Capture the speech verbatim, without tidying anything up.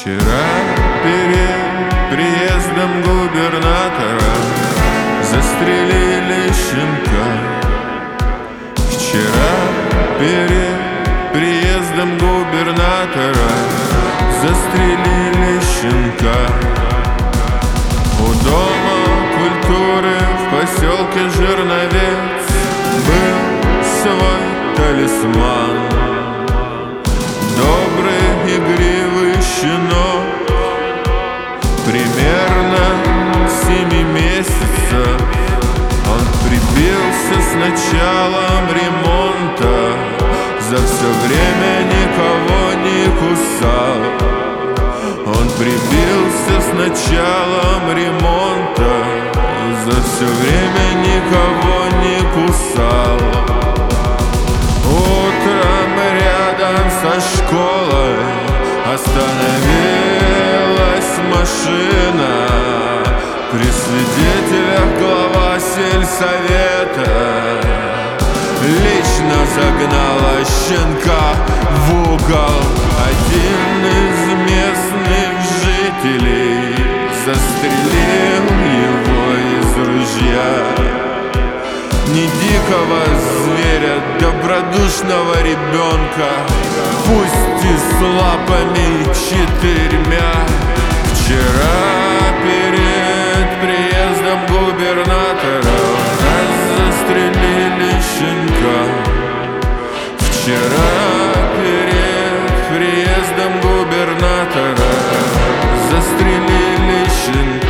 Вчера перед приездом губернатора застрелили щенка. Вчера перед приездом губернатора застрелили щенка. У Дома культуры в поселке Жерновец был свой талисман. Добрый, игривый щенок, примерно семи месяцев. Он прибился с началом ремонта, за все время никого не кусал. Он прибился с началом ремонта, за все время никого не кусал. Утром рядом со школой остановилась машина. При свидетелях глава сельсовета лично загнала щенка в угол. Один из местных жителей застрелил его из ружья. Не дикого зверя, добродушного ребенка, пусть и с лапами четырьмя. Вчера перед приездом губернатора нас застрелили щенка. Вчера перед приездом губернатора застрелили щенка.